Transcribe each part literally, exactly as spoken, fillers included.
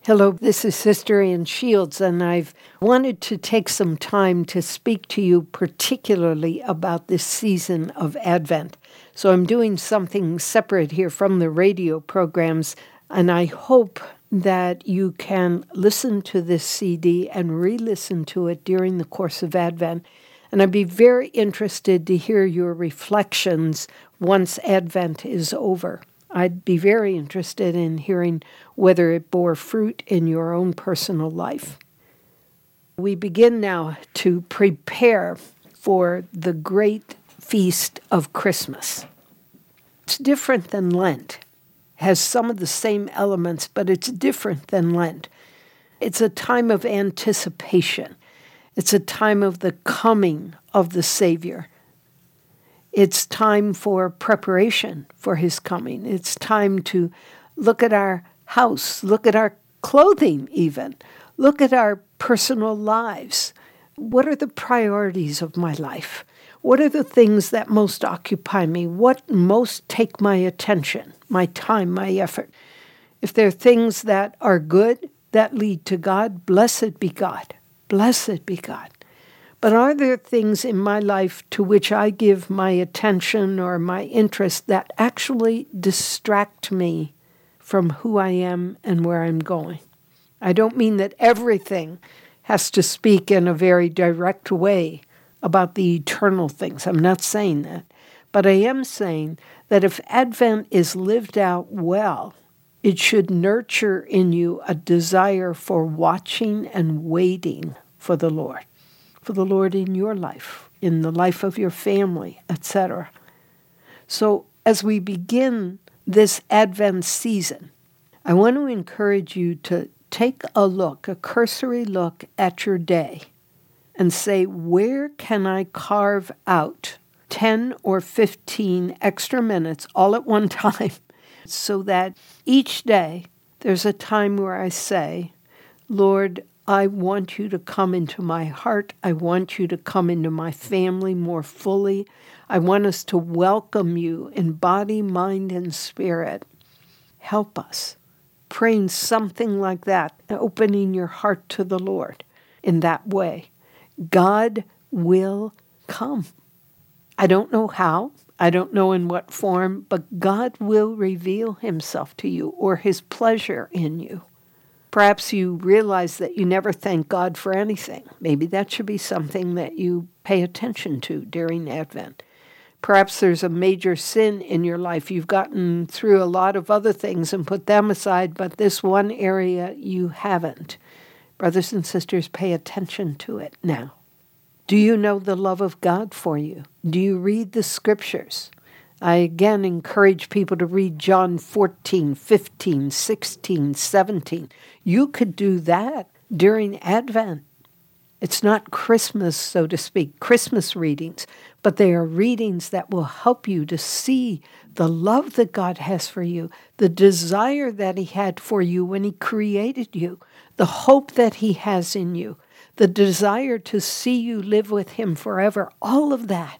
Hello, this is Sister Ann Shields, and I've wanted to take some time to speak to you particularly about this season of Advent. So I'm doing something separate here from the radio programs, and I hope that you can listen to this C D and re-listen to it during the course of Advent. And I'd be very interested to hear your reflections once Advent is over. I'd be very interested in hearing whether it bore fruit in your own personal life. We begin now to prepare for the great feast of Christmas. It's different than Lent. It has some of the same elements, but it's different than Lent. It's a time of anticipation. It's a time of the coming of the Savior. It's time for preparation for his coming. It's time to look at our house, look at our clothing even, look at our personal lives. What are the priorities of my life? What are the things that most occupy me? What most take my attention, my time, my effort? If there are things that are good, that lead to God, blessed be God. Blessed be God. But are there things in my life to which I give my attention or my interest that actually distract me from who I am and where I'm going? I don't mean that everything has to speak in a very direct way about the eternal things. I'm not saying that. But I am saying that if Advent is lived out well, it should nurture in you a desire for watching and waiting for the Lord. For the Lord in your life, in the life of your family, et cetera. So as we begin this Advent season, I want to encourage you to take a look, a cursory look at your day and say, where can I carve out ten or fifteen extra minutes all at one time so that each day there's a time where I say, Lord, I want you to come into my heart. I want you to come into my family more fully. I want us to welcome you in body, mind, and spirit. Help us. Praying something like that, opening your heart to the Lord in that way. God will come. I don't know how. I don't know in what form, but God will reveal himself to you or his pleasure in you. Perhaps you realize that you never thank God for anything. Maybe that should be something that you pay attention to during Advent. Perhaps there's a major sin in your life. You've gotten through a lot of other things and put them aside, but this one area you haven't. Brothers and sisters, pay attention to it now. Do you know the love of God for you? Do you read the scriptures? I again encourage people to read John fourteen, fifteen, sixteen, seventeen. You could do that during Advent. It's not Christmas, so to speak, Christmas readings, but they are readings that will help you to see the love that God has for you, the desire that he had for you when he created you, the hope that he has in you, the desire to see you live with him forever, all of that.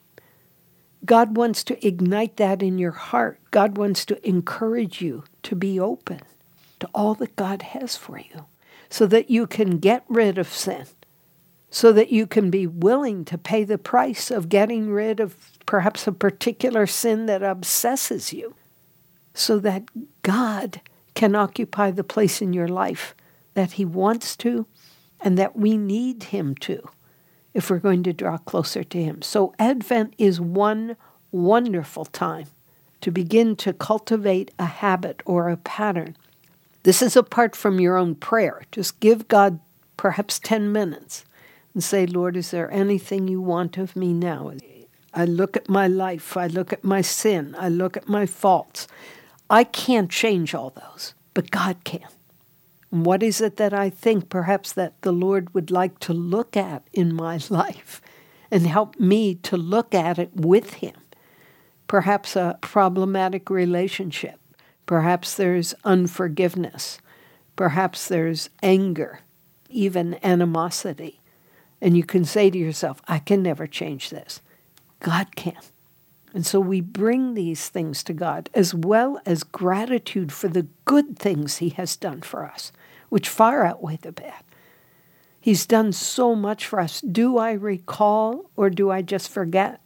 God wants to ignite that in your heart. God wants to encourage you to be open to all that God has for you so that you can get rid of sin, so that you can be willing to pay the price of getting rid of perhaps a particular sin that obsesses you, so that God can occupy the place in your life that he wants to and that we need him to, if we're going to draw closer to him. So Advent is one wonderful time to begin to cultivate a habit or a pattern. This is apart from your own prayer. Just give God perhaps ten minutes and say, Lord, is there anything you want of me now? I look at my life. I look at my sin. I look at my faults. I can't change all those, but God can. What is it that I think perhaps that the Lord would like to look at in my life and help me to look at it with him? Perhaps a problematic relationship. Perhaps there's unforgiveness. Perhaps there's anger, even animosity. And you can say to yourself, I can never change this. God can. And so we bring these things to God, as well as gratitude for the good things he has done for us. which far outweigh the bad. He's done so much for us. Do I recall or do I just forget?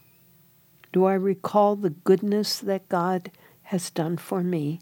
Do I recall the goodness that God has done for me,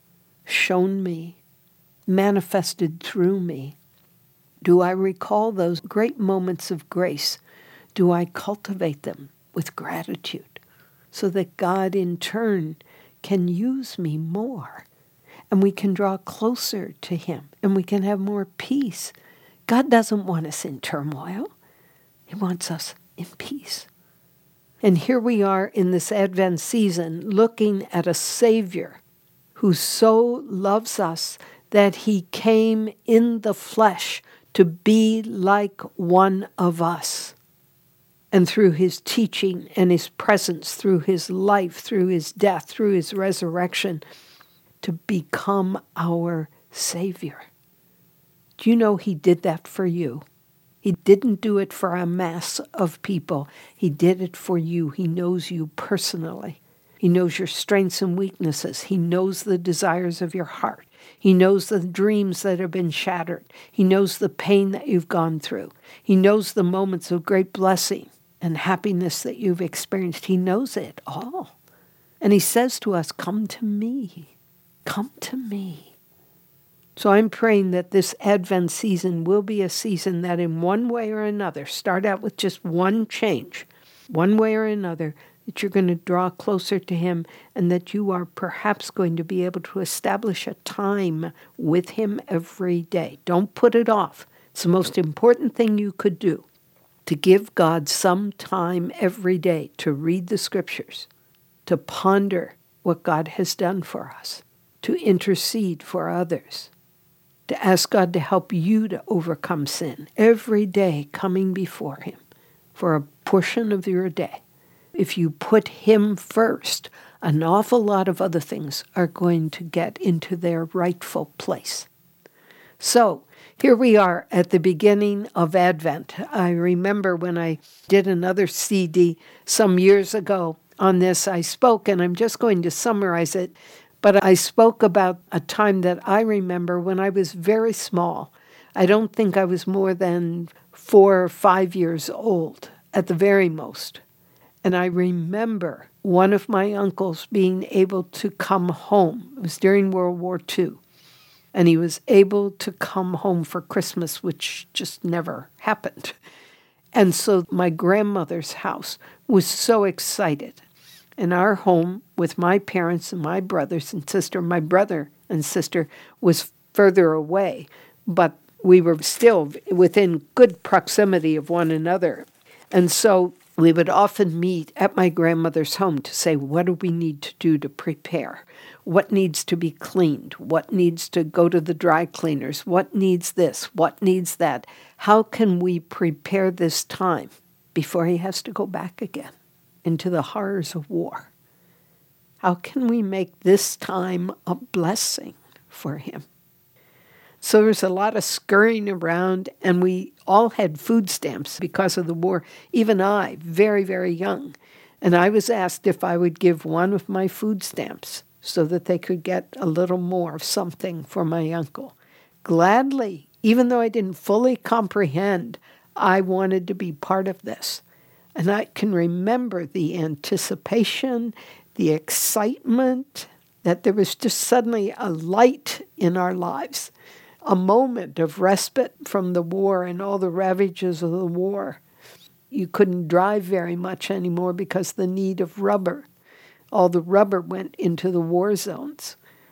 shown me, manifested through me? Do I recall those great moments of grace? Do I cultivate them with gratitude so that God in turn can use me more and we can draw closer to him and we can have more peace? God doesn't want us in turmoil. He wants us in peace. And here we are in this Advent season looking at a Savior who so loves us that he came in the flesh to be like one of us. And through his teaching and his presence, through his life, through his death, through his resurrection, to become our Savior. Do you know he did that for you? He didn't do it for a mass of people. He did it for you. He knows you personally. He knows your strengths and weaknesses. He knows the desires of your heart. He knows the dreams that have been shattered. He knows the pain that you've gone through. He knows the moments of great blessing and happiness that you've experienced. He knows it all. And he says to us, come to me. Come to me. So I'm praying that this Advent season will be a season that in one way or another, start out with just one change, one way or another, that you're going to draw closer to him and that you are perhaps going to be able to establish a time with him every day. Don't put it off. It's the most important thing you could do, to give God some time every day to read the scriptures, to ponder what God has done for us, to intercede for others, to ask God to help you to overcome sin every day, coming before him for a portion of your day. If you put him first, an awful lot of other things are going to get into their rightful place. So here we are at the beginning of Advent. I remember when I did another C D some years ago on this, I spoke, and I'm just going to summarize it. But I spoke about a time that I remember when I was very small. I don't think I was more than four or five years old at the very most. And I remember one of my uncles being able to come home. It was during World War Two. And he was able to come home for Christmas, which just never happened. And so my grandmother's house was so excited. In our home with my parents and my brothers and sister, my brother and sister was further away, but we were still within good proximity of one another. And so we would often meet at my grandmother's home to say, what do we need to do to prepare? What needs to be cleaned? What needs to go to the dry cleaners? What needs this? What needs that? How can we prepare this time before he has to go back again into the horrors of war? How can we make this time a blessing for him? So there's a lot of scurrying around, and we all had food stamps because of the war. Even I, very, very young. And I was asked if I would give one of my food stamps so that they could get a little more of something for my uncle. Gladly, even though I didn't fully comprehend, I wanted to be part of this. And I can remember the anticipation, the excitement, that there was just suddenly a light in our lives, a moment of respite from the war and all the ravages of the war. You couldn't drive very much anymore because of the need of rubber. All the rubber went into the war zones.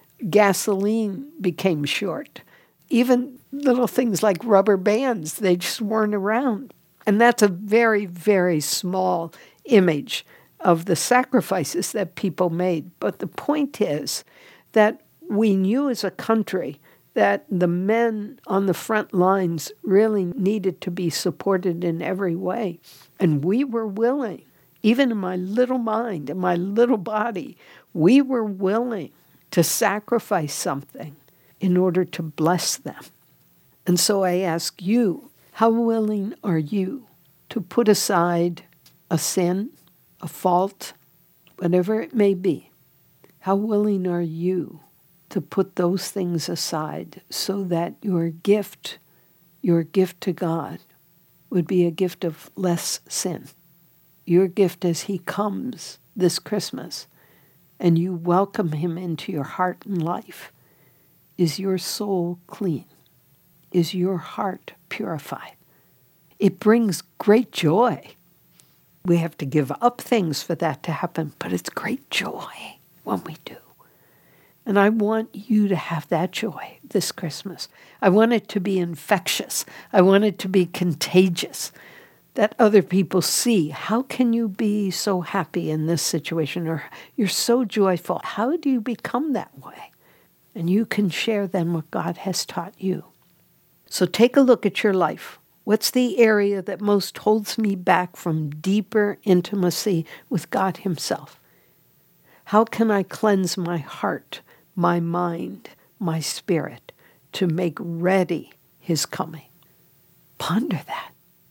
Gasoline became short. Even little things like rubber bands, they just weren't around. And that's a very, very small image of the sacrifices that people made. But the point is that we knew as a country that the men on the front lines really needed to be supported in every way. And we were willing, even in my little mind, in my little body, we were willing to sacrifice something in order to bless them. And so I ask you, how willing are you to put aside a sin, a fault, whatever it may be? How willing are you to put those things aside so that your gift, your gift to God, would be a gift of less sin. Your gift as he comes this Christmas and you welcome him into your heart and life, is your soul clean? Is your heart purified? It brings great joy. We have to give up things for that to happen, but it's great joy when we do. And I want you to have that joy this Christmas. I want it to be infectious. I want it to be contagious, that other people see. How can you be so happy in this situation? Or you're so joyful. How do you become that way? And you can share then what God has taught you. So take a look at your life. What's the area that most holds me back from deeper intimacy with God himself? How can I cleanse my heart, my mind, my spirit to make ready his coming? Ponder that.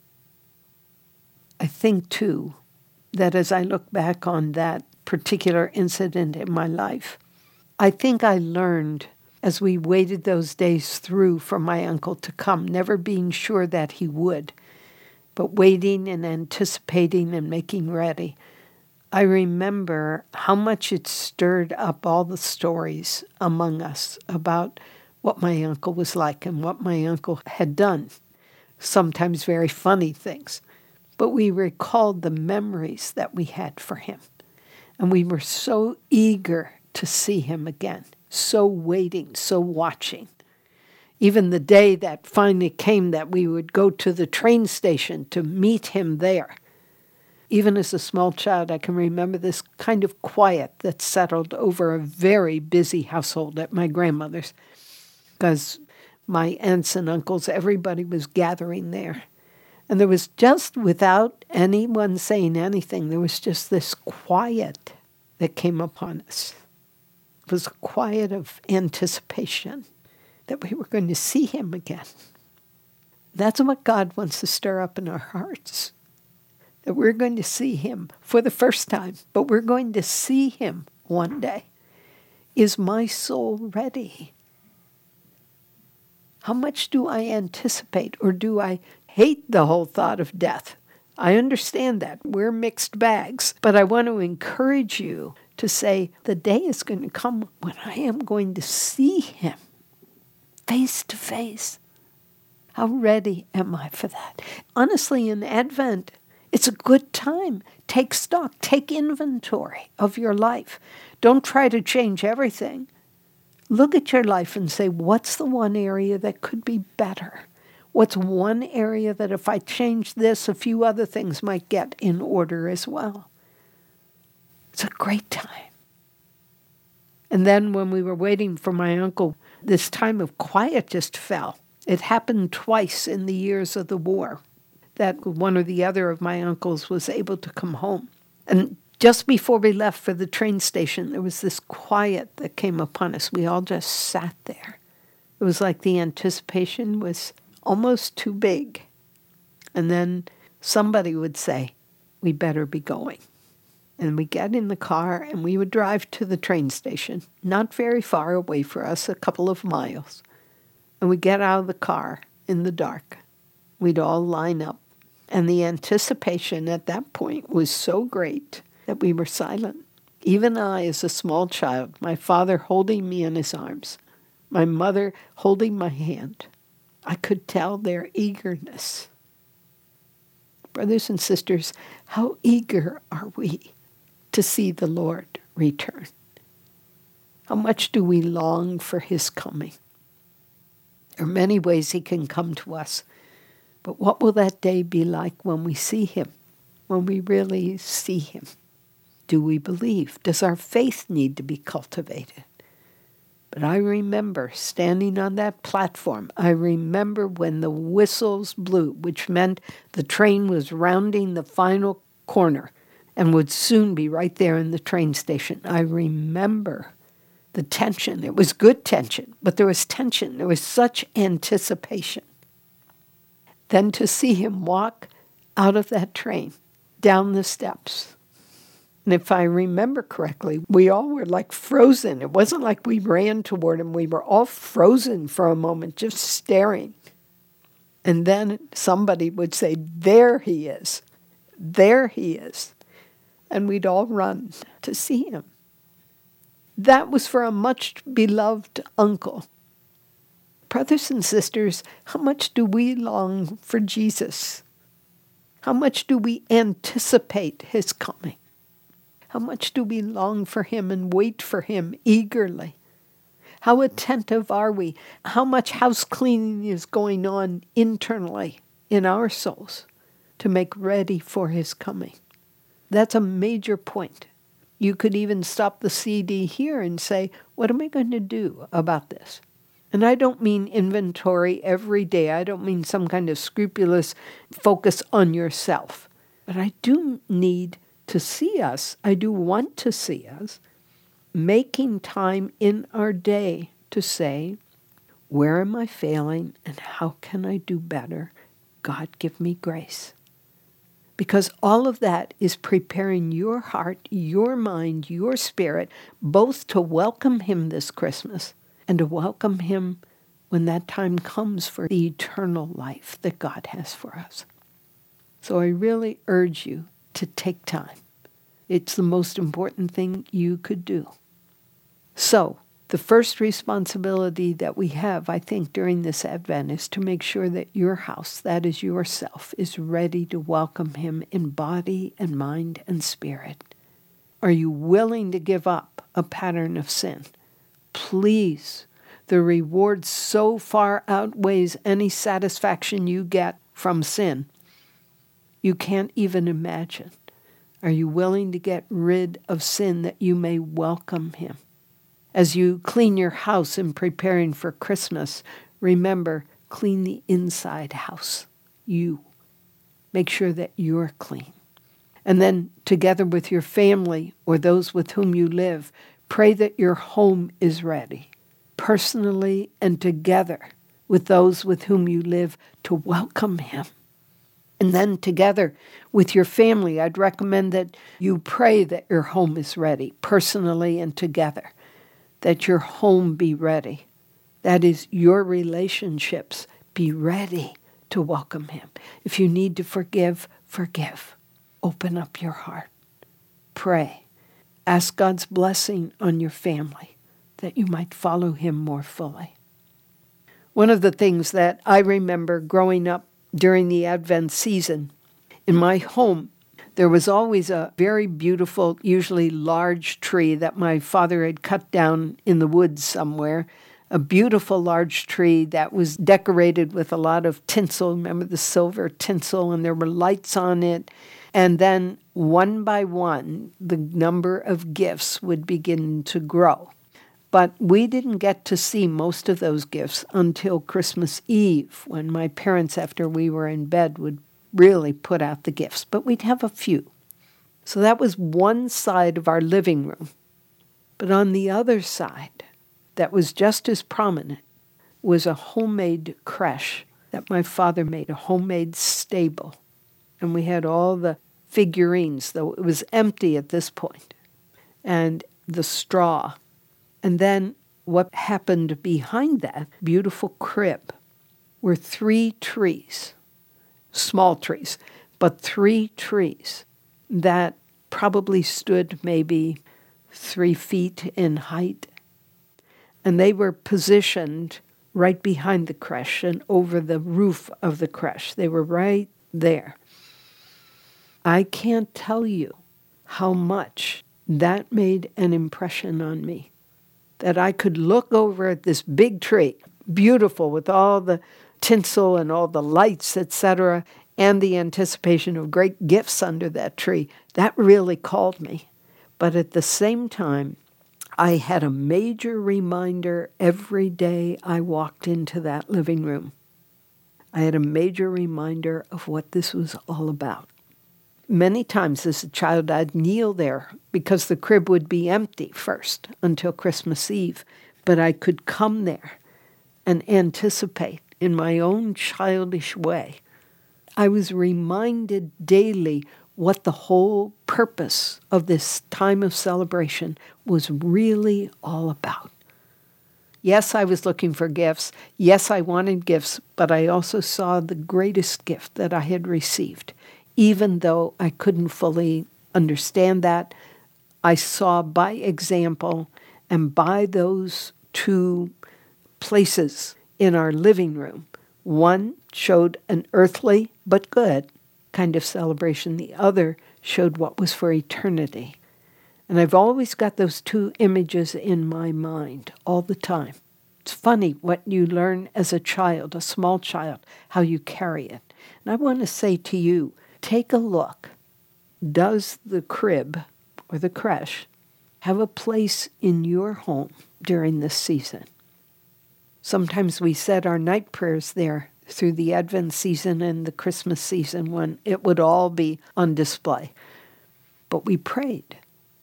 I think, too, that as I look back on that particular incident in my life, I think I learned as we waited those days through for my uncle to come, never being sure that he would, but waiting and anticipating and making ready. I remember how much it stirred up all the stories among us about what my uncle was like and what my uncle had done, sometimes very funny things. But we recalled the memories that we had for him. And we were so eager to see him again, so waiting, so watching. Even the day that finally came that we would go to the train station to meet him there. Even as a small child, I can remember this kind of quiet that settled over a very busy household at my grandmother's, because my aunts and uncles, everybody was gathering there. And there was just, without anyone saying anything, there was just this quiet that came upon us. It was a quiet of anticipation that we were going to see him again. That's what God wants to stir up in our hearts, that we're going to see him for the first time, but we're going to see him one day. Is my soul ready? How much do I anticipate, or do I hate the whole thought of death? I understand that. We're mixed bags. But I want to encourage you to say, the day is going to come when I am going to see him face to face. How ready am I for that? Honestly, in Advent, it's a good time. Take stock. Take inventory of your life. Don't try to change everything. Look at your life and say, what's the one area that could be better? What's one area that if I change this, a few other things might get in order as well? It's a great time. And then when we were waiting for my uncle, this time of quiet just fell. It happened twice in the years of the war that one or the other of my uncles was able to come home. And just before we left for the train station, there was this quiet that came upon us. We all just sat there. It was like the anticipation was almost too big. And then somebody would say, we better be going. And we get in the car and we would drive to the train station, not very far away for us, a couple of miles. And we get out of the car in the dark. We'd all line up. And the anticipation at that point was so great that we were silent. Even I, as a small child, my father holding me in his arms, my mother holding my hand, I could tell their eagerness. Brothers and sisters, how eager are we to see the Lord return? How much do we long for his coming? There are many ways he can come to us, but what will that day be like when we see him, when we really see him? Do we believe? Does our faith need to be cultivated? But I remember standing on that platform. I remember when the whistles blew, which meant the train was rounding the final corner and would soon be right there in the train station. I remember the tension. It was good tension, but there was tension. There was such anticipation. Then to see him walk out of that train, down the steps, And if I remember correctly, we all were like frozen. It wasn't like we ran toward him. We were all frozen for a moment, just staring. And then somebody would say, there he is. There he is. And we'd all run to see him. That was for a much beloved uncle. Brothers and sisters, how much do we long for Jesus? How much do we anticipate his coming? How much do we long for him and wait for him eagerly? How attentive are we? How much house cleaning is going on internally in our souls to make ready for his coming? That's a major point. You could even stop the C D here and say, what am I going to do about this? And I don't mean inventory every day. I don't mean some kind of scrupulous focus on yourself. But I do need to see us, I do want to see us, making time in our day to say, where am I failing and how can I do better? God, give me grace. Because all of that is preparing your heart, your mind, your spirit, both to welcome him this Christmas and to welcome him when that time comes for the eternal life that God has for us. So I really urge you to take time. It's the most important thing you could do. So, the first responsibility that we have, I think, during this Advent is to make sure that your house, that is yourself, is ready to welcome him in body and mind and spirit. Are you willing to give up a pattern of sin? Please, the reward so far outweighs any satisfaction you get from sin. You can't even imagine. Are you willing to get rid of sin that you may welcome him? As you clean your house in preparing for Christmas, remember, clean the inside house, you. Make sure that you're clean. And then, together with your family or those with whom you live, pray that your home is ready, personally and together with those with whom you live, to welcome him. And then together with your family, I'd recommend that you pray that your home is ready, personally and together, that your home be ready. That is, your relationships be ready to welcome him. If you need to forgive, forgive. Open up your heart. Pray. Ask God's blessing on your family, that you might follow him more fully. One of the things that I remember growing up during the Advent season, in my home, there was always a very beautiful, usually large tree that my father had cut down in the woods somewhere, a beautiful large tree that was decorated with a lot of tinsel. Remember the silver tinsel, and there were lights on it. And then one by one, the number of gifts would begin to grow. But we didn't get to see most of those gifts until Christmas Eve, when my parents, after we were in bed, would really put out the gifts. But we'd have a few. So that was one side of our living room. But on the other side, that was just as prominent, was a homemade creche that my father made, a homemade stable. And we had all the figurines, though it was empty at this point, and the straw. And then what happened behind that beautiful crib were three trees, small trees, but three trees that probably stood maybe three feet in height. And they were positioned right behind the creche and over the roof of the creche. They were right there. I can't tell you how much that made an impression on me. That I could look over at this big tree, beautiful with all the tinsel and all the lights, et cetera, and the anticipation of great gifts under that tree. That really called me. But at the same time, I had a major reminder every day I walked into that living room. I had a major reminder of what this was all about. Many times as a child, I'd kneel there because the crib would be empty first until Christmas Eve. But I could come there and anticipate in my own childish way. I was reminded daily what the whole purpose of this time of celebration was really all about. Yes, I was looking for gifts. Yes, I wanted gifts, but I also saw the greatest gift that I had received. Even though I couldn't fully understand that, I saw by example and by those two places in our living room. One showed an earthly but good kind of celebration. The other showed what was for eternity. And I've always got those two images in my mind all the time. It's funny what you learn as a child, a small child, how you carry it. And I want to say to you, take a look. Does the crib or the creche have a place in your home during this season? Sometimes we said our night prayers there through the Advent season and the Christmas season when it would all be on display. But we prayed.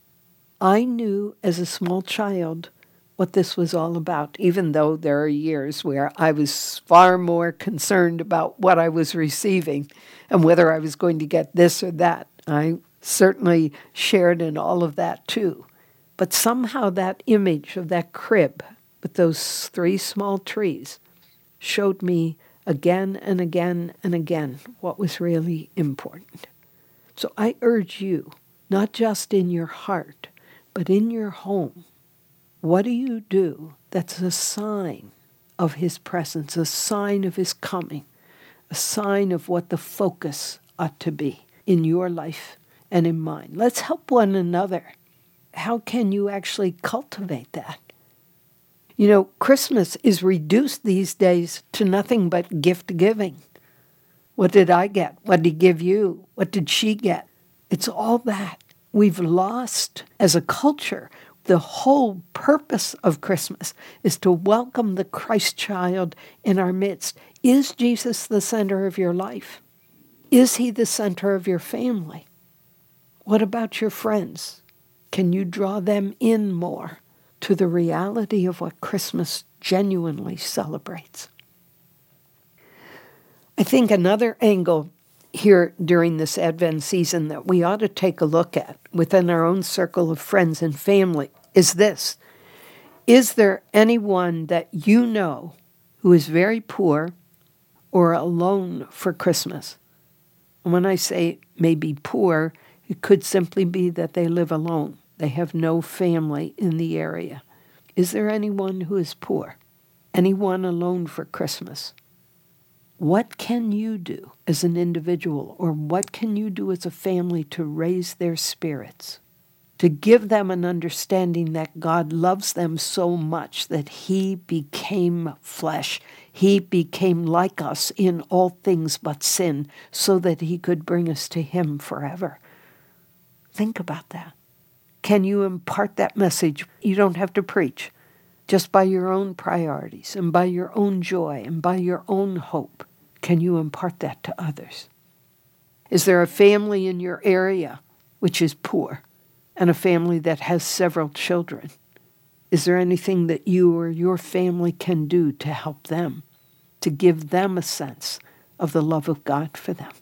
I knew as a small child what this was all about, even though there are years where I was far more concerned about what I was receiving and whether I was going to get this or that. I certainly shared in all of that too. But somehow that image of that crib with those three small trees showed me again and again and again what was really important. So I urge you, not just in your heart, but in your home, what do you do that's a sign of his presence, a sign of his coming, a sign of what the focus ought to be in your life and in mine? Let's help one another. How can you actually cultivate that? You know, Christmas is reduced these days to nothing but gift giving. What did I get? What did he give you? What did she get? It's all that. We've lost, as a culture, the whole purpose of Christmas is to welcome the Christ child in our midst. Is Jesus the center of your life? Is he the center of your family? What about your friends? Can you draw them in more to the reality of what Christmas genuinely celebrates? I think another angle here during this Advent season that we ought to take a look at within our own circle of friends and family is this. Is there anyone that you know who is very poor or alone for Christmas? And when I say maybe poor, it could simply be that they live alone. They have no family in the area. Is there anyone who is poor? Anyone alone for Christmas? What can you do as an individual, or what can you do as a family to raise their spirits, to give them an understanding that God loves them so much that he became flesh. He became like us in all things but sin so that he could bring us to him forever. Think about that. Can you impart that message? You don't have to preach. Just by your own priorities and by your own joy and by your own hope, can you impart that to others? Is there a family in your area which is poor and a family that has several children? Is there anything that you or your family can do to help them, to give them a sense of the love of God for them?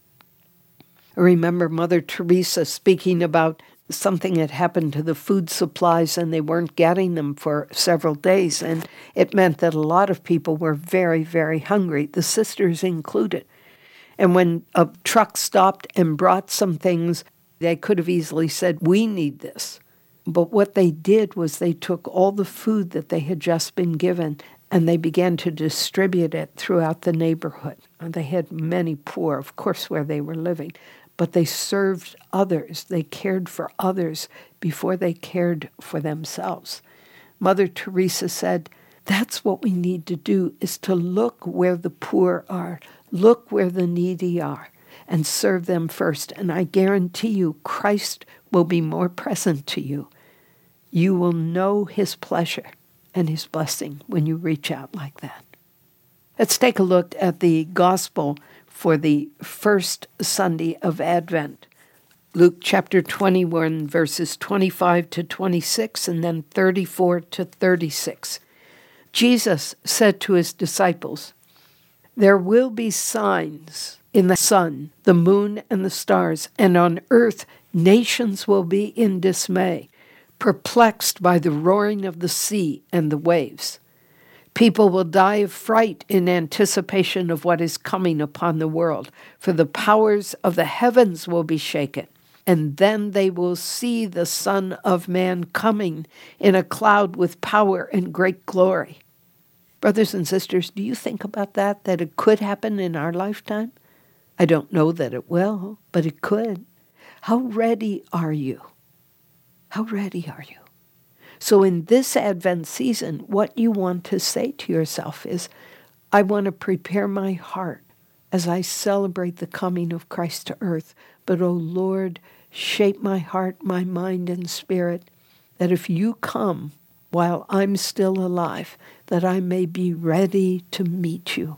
I remember Mother Teresa speaking about something had happened to the food supplies and they weren't getting them for several days. And it meant that a lot of people were very, very hungry, the sisters included. And when a truck stopped and brought some things, they could have easily said, we need this. But what they did was they took all the food that they had just been given and they began to distribute it throughout the neighborhood. And they had many poor, of course, where they were living. But they served others. They cared for others before they cared for themselves. Mother Teresa said, that's what we need to do, is to look where the poor are, look where the needy are, and serve them first. And I guarantee you, Christ will be more present to you. You will know his pleasure and his blessing when you reach out like that. Let's take a look at the gospel for the first Sunday of Advent. Luke chapter twenty-one, verses twenty-five to twenty-six, and then thirty-four to thirty-six. Jesus said to his disciples, there will be signs in the sun, the moon, and the stars, and on earth nations will be in dismay, perplexed by the roaring of the sea and the waves. People will die of fright in anticipation of what is coming upon the world, for the powers of the heavens will be shaken. And then they will see the Son of Man coming in a cloud with power and great glory. Brothers and sisters, do you think about that, that it could happen in our lifetime? I don't know that it will, but it could. How ready are you? How ready are you? So in this Advent season, what you want to say to yourself is, I want to prepare my heart as I celebrate the coming of Christ to earth. But, oh Lord, shape my heart, my mind, and spirit, that if you come while I'm still alive, that I may be ready to meet you.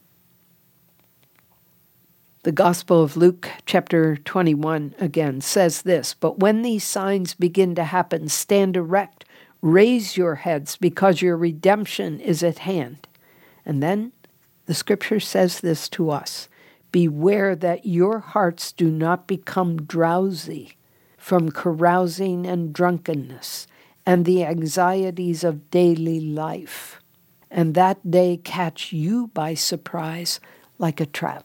The Gospel of Luke, chapter twenty-one, again, says this, "But when these signs begin to happen, stand erect, raise your heads, because your redemption is at hand." And then the Scripture says this to us, "Beware that your hearts do not become drowsy from carousing and drunkenness and the anxieties of daily life, and that day catch you by surprise like a trap."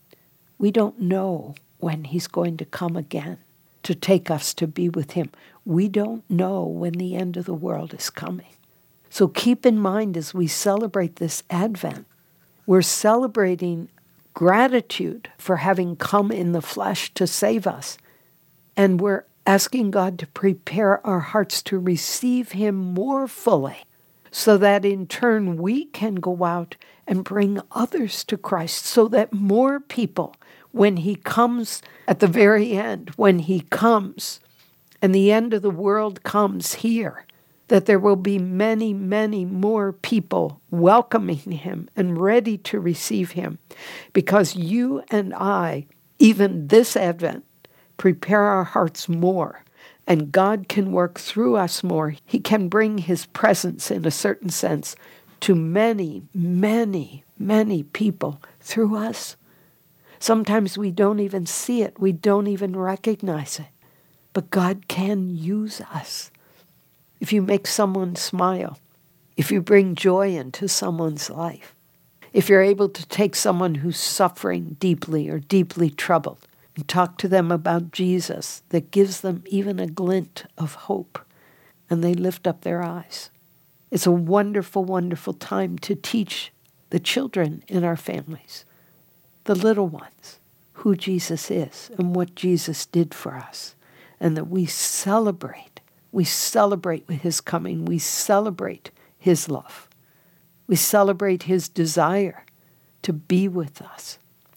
We don't know when he's going to come again to take us to be with him. We don't know when the end of the world is coming. So keep in mind as we celebrate this Advent, we're celebrating gratitude for having come in the flesh to save us. And we're asking God to prepare our hearts to receive him more fully, so that in turn we can go out and bring others to Christ, so that more people, when he comes at the very end, when he comes and the end of the world comes here, that there will be many, many more people welcoming him and ready to receive him, because you and I, even this Advent, prepare our hearts more, and God can work through us more. He can bring his presence, in a certain sense, to many, many, many people through us. Sometimes we don't even see it. We don't even recognize it. But God can use us. If you make someone smile, if you bring joy into someone's life, if you're able to take someone who's suffering deeply or deeply troubled and talk to them about Jesus, that gives them even a glint of hope, and they lift up their eyes. It's a wonderful, wonderful time to teach the children in our families, the little ones, who Jesus is and what Jesus did for us, and that we celebrate. We celebrate with his coming. We celebrate his love. We celebrate his desire to be with us.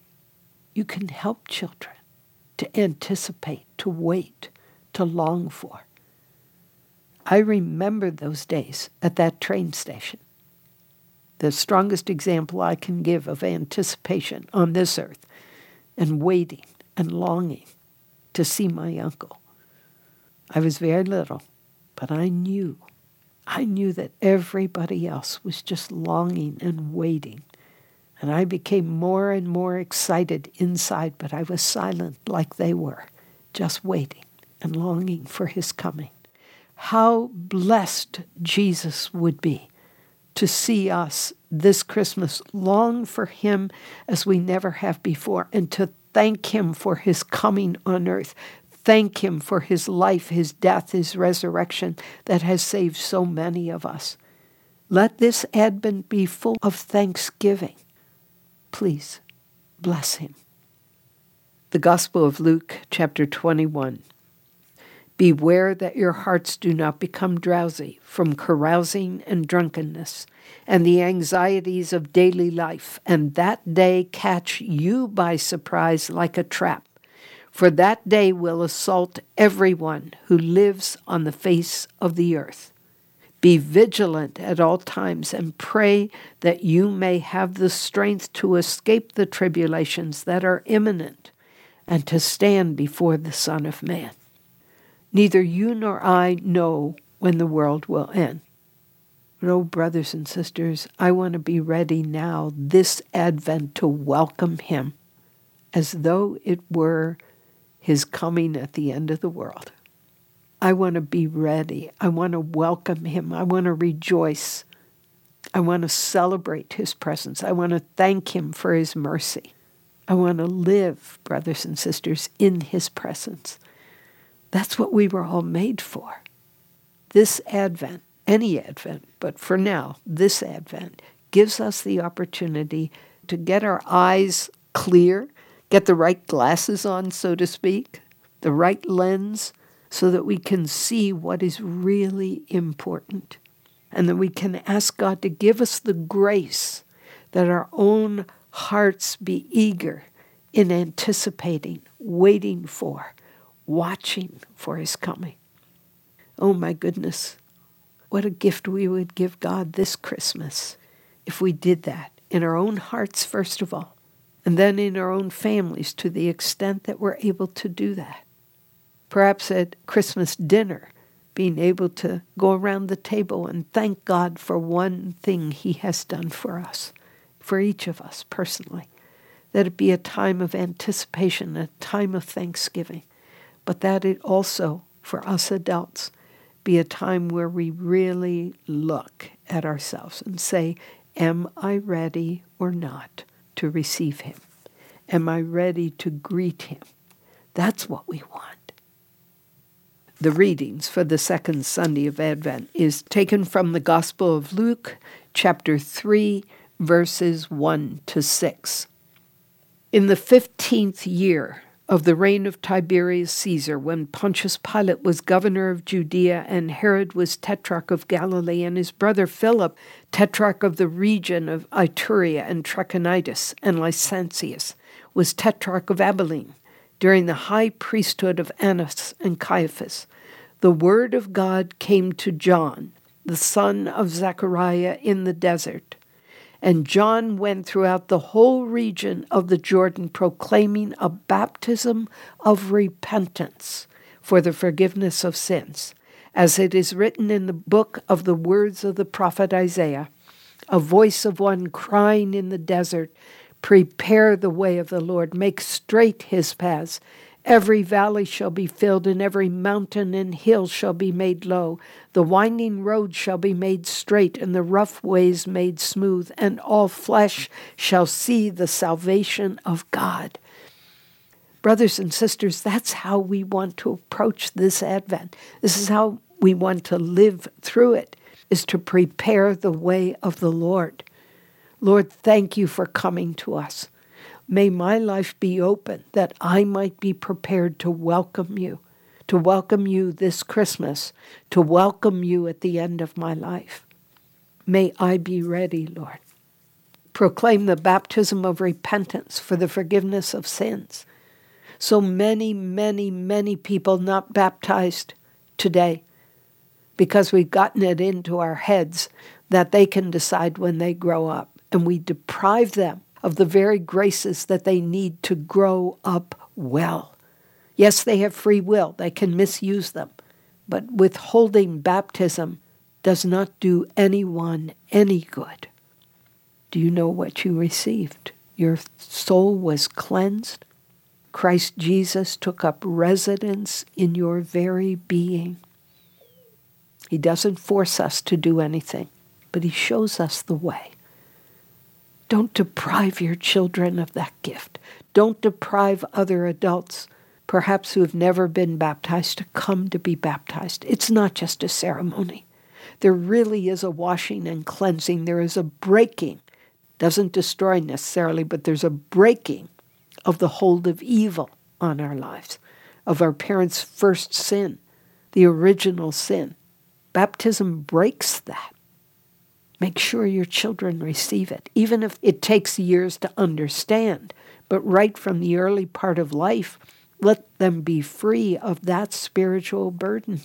You can help children to anticipate, to wait, to long for. I remember those days at that train station. The strongest example I can give of anticipation on this earth and waiting and longing to see my uncle. I was very little, but I knew, I knew that everybody else was just longing and waiting. And I became more and more excited inside, but I was silent like they were, just waiting and longing for his coming. How blessed Jesus would be to see us this Christmas long for him as we never have before, and to thank him for his coming on earth. Thank him for his life, his death, his resurrection that has saved so many of us. Let this Advent be full of thanksgiving. Please bless him. The Gospel of Luke, chapter twenty-one. Beware that your hearts do not become drowsy from carousing and drunkenness and the anxieties of daily life, and that day catch you by surprise like a trap. For that day will assault everyone who lives on the face of the earth. Be vigilant at all times and pray that you may have the strength to escape the tribulations that are imminent and to stand before the Son of Man. Neither you nor I know when the world will end. But, oh, brothers and sisters, I want to be ready now, this Advent, to welcome him. as though it were his coming at the end of the world. I want to be ready. I want to welcome him. I want to rejoice. I want to celebrate his presence. I want to thank him for his mercy. I want to live, brothers and sisters, in his presence. That's what we were all made for. This Advent, any Advent, but for now, this Advent, gives us the opportunity to get our eyes clear, get the right glasses on, so to speak, the right lens, so that we can see what is really important. And that we can ask God to give us the grace that our own hearts be eager in anticipating, waiting for, watching for his coming. Oh my goodness, what a gift we would give God this Christmas if we did that in our own hearts first of all, and then in our own families to the extent that we're able to do that. Perhaps at Christmas dinner, being able to go around the table and thank God for one thing he has done for us, for each of us personally. That it be a time of anticipation, a time of thanksgiving, but that it also, for us adults, be a time where we really look at ourselves and say, am I ready or not to receive him? Am I ready to greet him? That's what we want. The readings for the second Sunday of Advent is taken from the Gospel of Luke, chapter three, verses one to six. In the fifteenth year of the reign of Tiberius Caesar, when Pontius Pilate was governor of Judea and Herod was tetrarch of Galilee, and his brother Philip, tetrarch of the region of Iturea and Trachonitis, and Lysanias, was tetrarch of Abilene, during the high priesthood of Annas and Caiaphas, the word of God came to John, the son of Zechariah, in the desert. And John went throughout the whole region of the Jordan, proclaiming a baptism of repentance for the forgiveness of sins, as it is written in the book of the words of the prophet Isaiah, a voice of one crying in the desert, prepare the way of the Lord, make straight his paths. Every valley shall be filled, and every mountain and hill shall be made low. The winding road shall be made straight, and the rough ways made smooth, and all flesh shall see the salvation of God. Brothers and sisters, that's how we want to approach this Advent. This is how we want to live through it, is to prepare the way of the Lord. Lord, thank you for coming to us. May my life be open that I might be prepared to welcome you, to welcome you this Christmas, to welcome you at the end of my life. May I be ready, Lord. Proclaim the baptism of repentance for the forgiveness of sins. So many, many, many people not baptized today because we've gotten it into our heads that they can decide when they grow up, and we deprive them of the very graces that they need to grow up well. Yes, they have free will. They can misuse them. But withholding baptism does not do anyone any good. Do you know what you received? Your soul was cleansed. Christ Jesus took up residence in your very being. He doesn't force us to do anything, but he shows us the way. Don't deprive your children of that gift. Don't deprive other adults, perhaps who have never been baptized, to come to be baptized. It's not just a ceremony. There really is a washing and cleansing. There is a breaking. Doesn't destroy necessarily, but there's a breaking of the hold of evil on our lives, of our parents' first sin, the original sin. Baptism breaks that. Make sure your children receive it, even if it takes years to understand. But right from the early part of life, let them be free of that spiritual burden.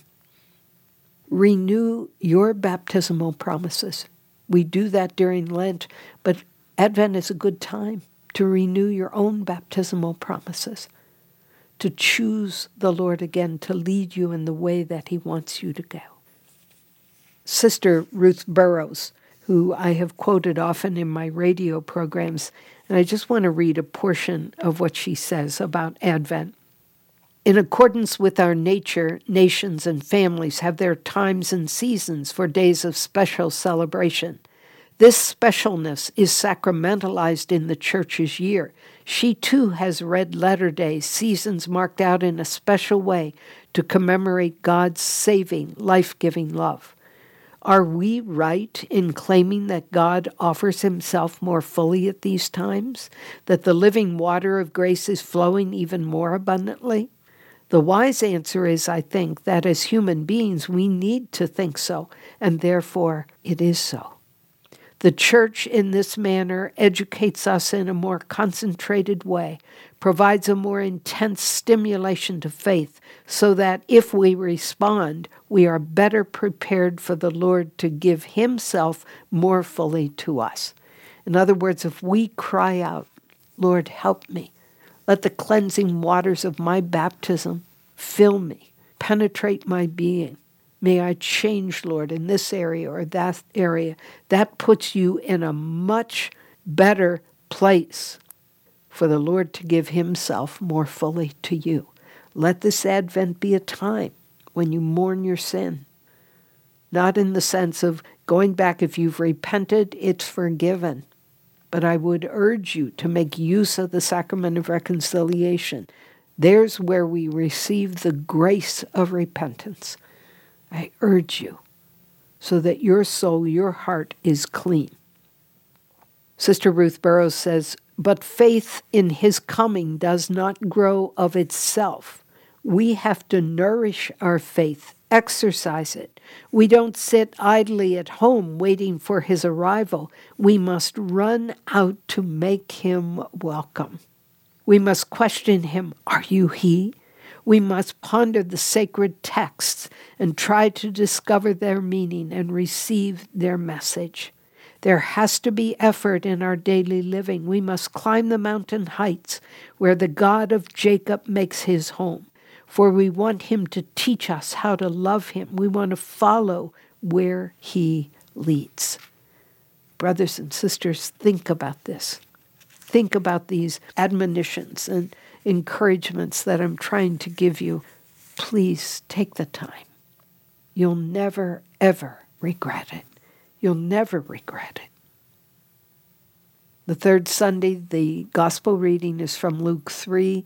Renew your baptismal promises. We do that during Lent, but Advent is a good time to renew your own baptismal promises, to choose the Lord again, to lead you in the way that he wants you to go. Sister Ruth Burroughs, who I have quoted often in my radio programs, and I just want to read a portion of what she says about Advent. In accordance with our nature, nations and families have their times and seasons for days of special celebration. This specialness is sacramentalized in the Church's year. She too has red letter days, seasons marked out in a special way to commemorate God's saving, life-giving love. Are we right in claiming that God offers himself more fully at these times, that the living water of grace is flowing even more abundantly? The wise answer is, I think, that as human beings we need to think so, and therefore it is so. The Church in this manner educates us in a more concentrated way, provides a more intense stimulation to faith, so that if we respond, we are better prepared for the Lord to give himself more fully to us. In other words, if we cry out, Lord, help me, let the cleansing waters of my baptism fill me, penetrate my being. May I change, Lord, in this area or that area. That puts you in a much better place for the Lord to give himself more fully to you. Let this Advent be a time when you mourn your sin. Not in the sense of going back, if you've repented, it's forgiven. But I would urge you to make use of the sacrament of reconciliation. There's where we receive the grace of repentance. I urge you, so that your soul, your heart is clean. Sister Ruth Burroughs says, but faith in his coming does not grow of itself. We have to nourish our faith, exercise it. We don't sit idly at home waiting for his arrival. We must run out to make him welcome. We must question him, are you he? We must ponder the sacred texts and try to discover their meaning and receive their message. There has to be effort in our daily living. We must climb the mountain heights where the God of Jacob makes his home, for we want him to teach us how to love him. We want to follow where he leads. Brothers and sisters, think about this. Think about these admonitions and encouragements that I'm trying to give you. Please take the time. You'll never, ever regret it. You'll never regret it. The third Sunday, the gospel reading is from Luke three,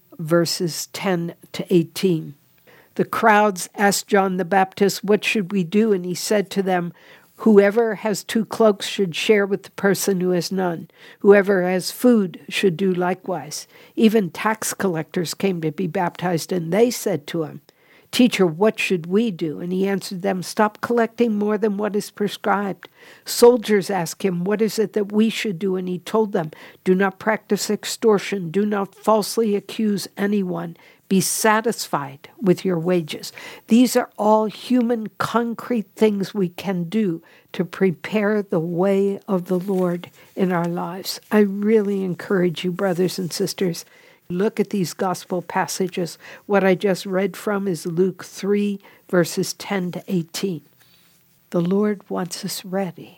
verses ten to eighteen. The crowds asked John the Baptist, what should we do? And he said to them, whoever has two cloaks should share with the person who has none. Whoever has food should do likewise. Even tax collectors came to be baptized, and they said to him, Teacher, what should we do? And he answered them, Stop collecting more than what is prescribed. Soldiers asked him, What is it that we should do? And he told them, Do not practice extortion. Do not falsely accuse anyone. Be satisfied with your wages. These are all human, concrete things we can do to prepare the way of the Lord in our lives. I really encourage you, brothers and sisters, look at these gospel passages. What I just read from is Luke three, verses ten to eighteen. The Lord wants us ready.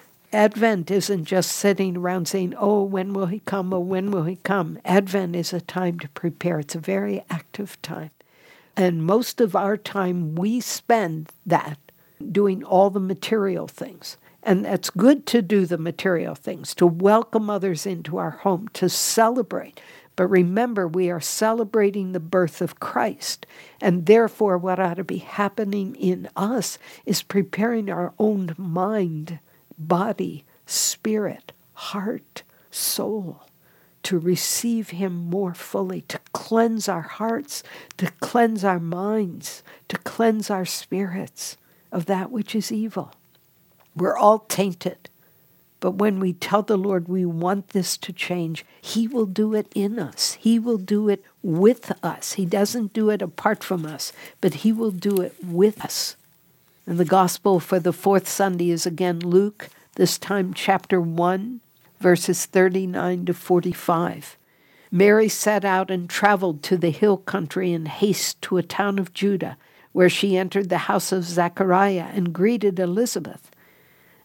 Advent isn't just sitting around saying, oh, when will he come? Oh, when will he come? Advent is a time to prepare. It's a very active time. And most of our time, we spend that doing all the material things. And it's good to do the material things, to welcome others into our home, to celebrate. But remember, we are celebrating the birth of Christ. And therefore, what ought to be happening in us is preparing our own mind, body, spirit, heart, soul, to receive him more fully, to cleanse our hearts, to cleanse our minds, to cleanse our spirits of that which is evil. We're all tainted. But when we tell the Lord we want this to change, he will do it in us. He will do it with us. He doesn't do it apart from us, but he will do it with us. And the gospel for the fourth Sunday is again Luke, this time chapter one, verses thirty-nine to forty-five. Mary set out and traveled to the hill country in haste to a town of Judah, where she entered the house of Zechariah and greeted Elizabeth.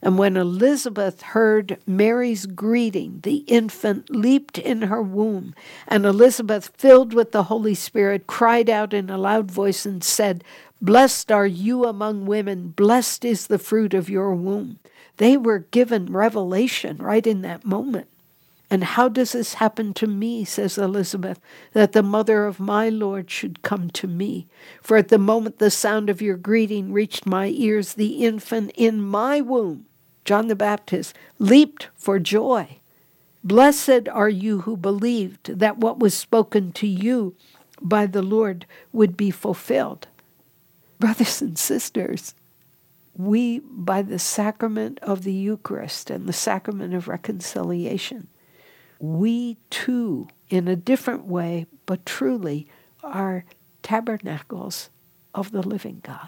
And when Elizabeth heard Mary's greeting, the infant leaped in her womb. And Elizabeth, filled with the Holy Spirit, cried out in a loud voice and said, "Blessed are you among women, blessed is the fruit of your womb." They were given revelation right in that moment. And how does this happen to me, says Elizabeth, that the mother of my Lord should come to me? For at the moment the sound of your greeting reached my ears, the infant in my womb, John the Baptist, leaped for joy. Blessed are you who believed that what was spoken to you by the Lord would be fulfilled. Brothers and sisters, we, by the sacrament of the Eucharist and the sacrament of reconciliation, we too, in a different way, but truly, are tabernacles of the living God.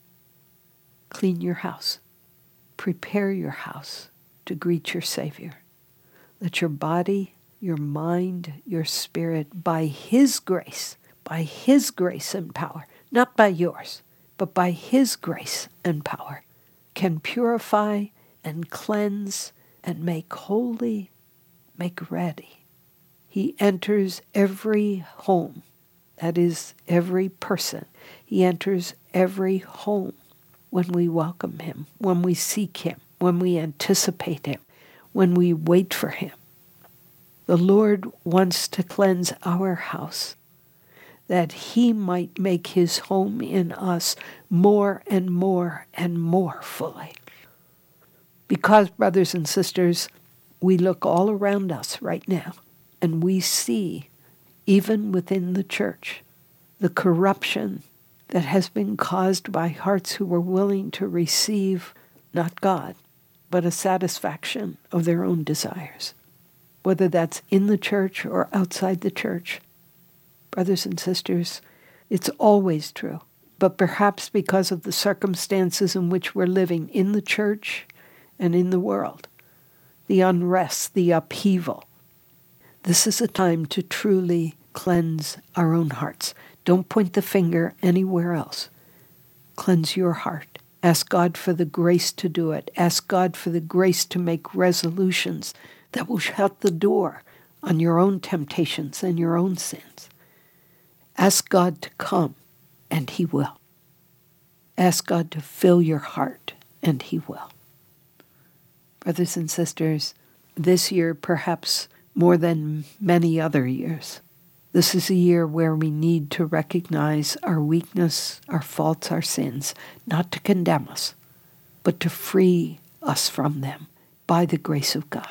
Clean your house. Prepare your house to greet your Savior. Let your body, your mind, your spirit, by His grace, by His grace and power, not by yours, but by His grace and power, can purify and cleanse and make holy, make ready. He enters every home, that is, every person. He enters every home when we welcome Him, when we seek Him, when we anticipate Him, when we wait for Him. The Lord wants to cleanse our house, that He might make His home in us more and more and more fully. Because, brothers and sisters, we look all around us right now, and we see, even within the church, the corruption that has been caused by hearts who were willing to receive not God, but a satisfaction of their own desires, whether that's in the church or outside the church. Brothers and sisters, it's always true, but perhaps because of the circumstances in which we're living in the church and in the world, the unrest, the upheaval, this is a time to truly cleanse our own hearts. Don't point the finger anywhere else. Cleanse your heart. Ask God for the grace to do it. Ask God for the grace to make resolutions that will shut the door on your own temptations and your own sins. Ask God to come, and He will. Ask God to fill your heart, and He will. Brothers and sisters, this year, perhaps more than many other years, this is a year where we need to recognize our weakness, our faults, our sins, not to condemn us, but to free us from them by the grace of God.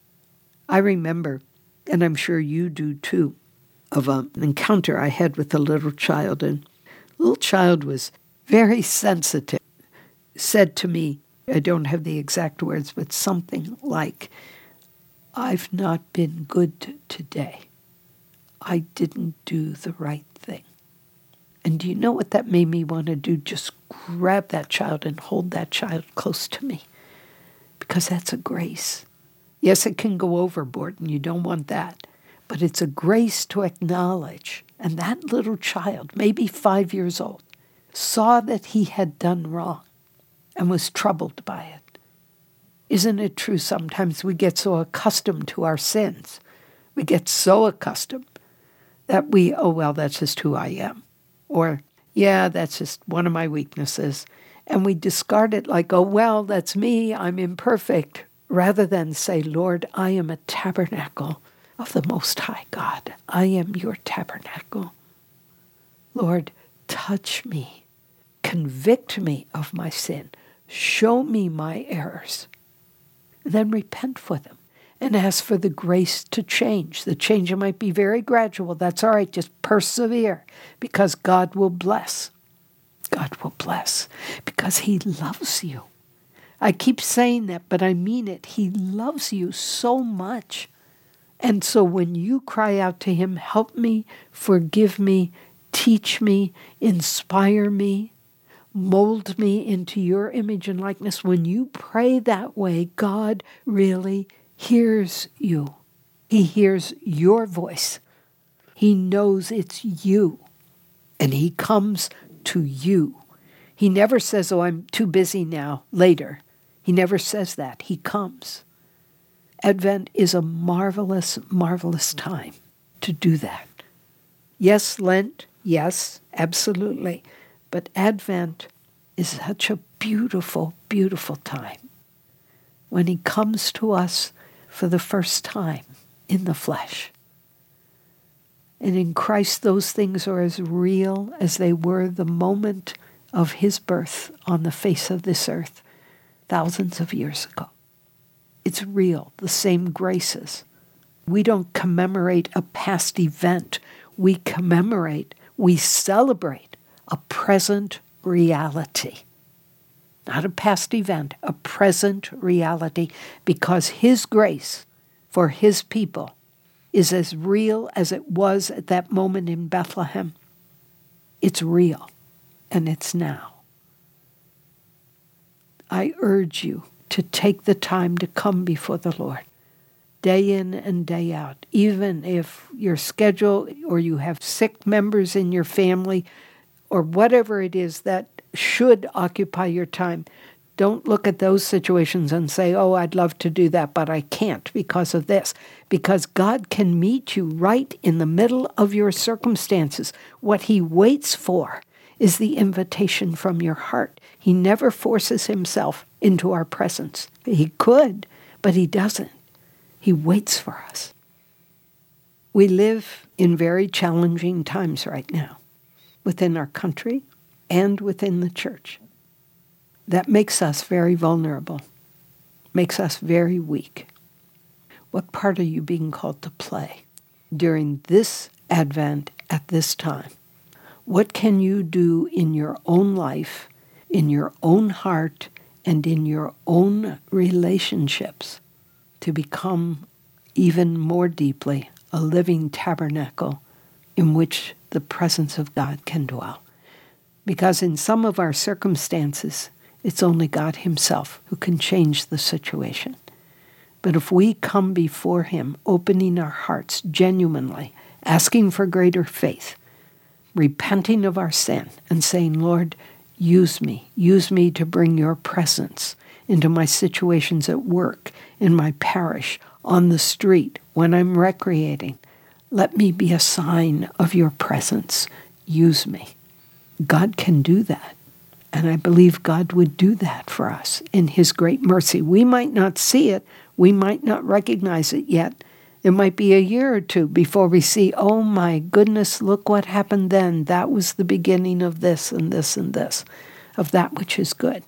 I remember, and I'm sure you do too, of an encounter I had with a little child. And the little child was very sensitive, said to me, I don't have the exact words, but something like, "I've not been good today. I didn't do the right thing." And do you know what that made me want to do? Just grab that child and hold that child close to me. Because that's a grace. Yes, it can go overboard, and you don't want that. But it's a grace to acknowledge. And that little child, maybe five years old, saw that he had done wrong and was troubled by it. Isn't it true sometimes we get so accustomed to our sins? We get so accustomed that we, oh, well, that's just who I am. Or, yeah, that's just one of my weaknesses. And we discard it like, oh, well, that's me, I'm imperfect, rather than say, Lord, I am a tabernacle of the Most High God. I am your tabernacle. Lord, touch me. Convict me of my sin. Show me my errors. And then repent for them and ask for the grace to change. The change might be very gradual. That's all right. Just persevere because God will bless. God will bless because He loves you. I keep saying that, but I mean it. He loves you so much. And so when you cry out to Him, help me, forgive me, teach me, inspire me, mold me into your image and likeness, when you pray that way, God really hears you. He hears your voice. He knows it's you. And He comes to you. He never says, oh, I'm too busy now, later. He never says that. He comes. Advent is a marvelous, marvelous time to do that. Yes, Lent, yes, absolutely. But Advent is such a beautiful, beautiful time when he comes to us for the first time in the flesh. And in Christ, those things are as real as they were the moment of his birth on the face of this earth thousands of years ago. It's real, the same graces. We don't commemorate a past event. We commemorate, we celebrate a present reality. Not a past event, a present reality, because his grace for his people is as real as it was at that moment in Bethlehem. It's real, and it's now. I urge you to take the time to come before the Lord, day in and day out, even if your schedule or you have sick members in your family or whatever it is that should occupy your time. Don't look at those situations and say, oh, I'd love to do that, but I can't because of this. Because God can meet you right in the middle of your circumstances. What he waits for is the invitation from your heart. He never forces himself into our presence. He could, but he doesn't. He waits for us. We live in very challenging times right now, within our country and within the church. That makes us very vulnerable, makes us very weak. What part are you being called to play during this Advent at this time? What can you do in your own life, in your own heart, and in your own relationships to become even more deeply a living tabernacle in which the presence of God can dwell? Because in some of our circumstances, it's only God himself who can change the situation. But if we come before him, opening our hearts genuinely, asking for greater faith, repenting of our sin, and saying, Lord, use me. Use me to bring your presence into my situations at work, in my parish, on the street, when I'm recreating. Let me be a sign of your presence. Use me. God can do that. And I believe God would do that for us in his great mercy. We might not see it. We might not recognize it yet. It might be a year or two before we see, oh my goodness, look what happened then. That was the beginning of this and this and this, of that which is good.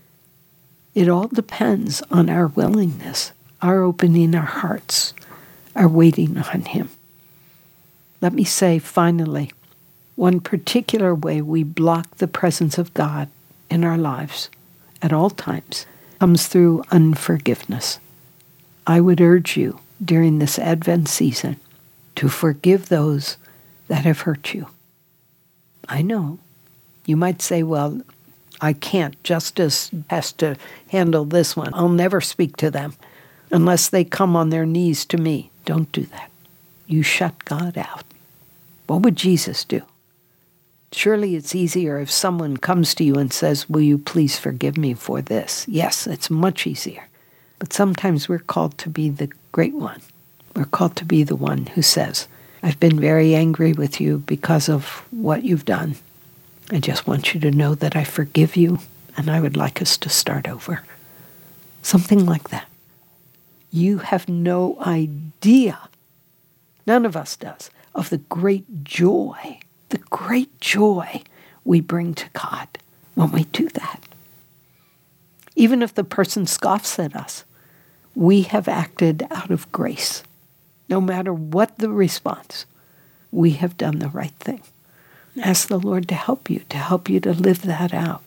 It all depends on our willingness, our opening our hearts, our waiting on him. Let me say finally, one particular way we block the presence of God in our lives at all times comes through unforgiveness. I would urge you during this Advent season to forgive those that have hurt you. I know. You might say, well, I can't. Justice has to handle this one. I'll never speak to them unless they come on their knees to me. Don't do that. You shut God out. What would Jesus do? Surely it's easier if someone comes to you and says, will you please forgive me for this? Yes, it's much easier. But sometimes we're called to be the great one. We're called to be the one who says, I've been very angry with you because of what you've done. I just want you to know that I forgive you and I would like us to start over. Something like that. You have no idea, none of us does, of the great joy The great joy we bring to God when we do that. Even if the person scoffs at us, we have acted out of grace. No matter what the response, we have done the right thing. Ask the Lord to help you, to help you to live that out.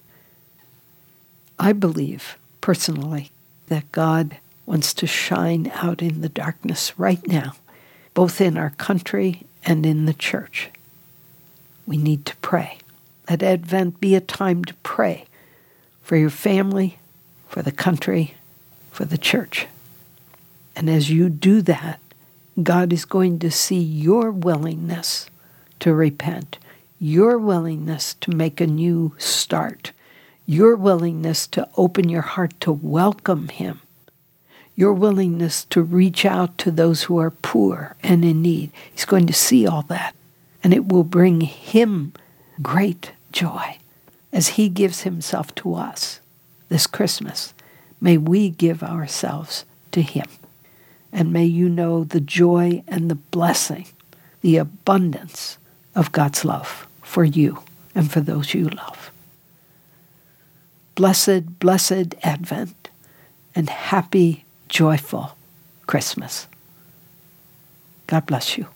I believe, personally, that God wants to shine out in the darkness right now, both in our country and in the church. We need to pray. Let Advent be a time to pray for your family, for the country, for the church. And as you do that, God is going to see your willingness to repent, your willingness to make a new start, your willingness to open your heart to welcome him, your willingness to reach out to those who are poor and in need. He's going to see all that, and it will bring him great joy as he gives himself to us this Christmas. May we give ourselves to him, and may you know the joy and the blessing, the abundance of God's love for you and for those you love. Blessed, blessed Advent, and happy, joyful Christmas. God bless you.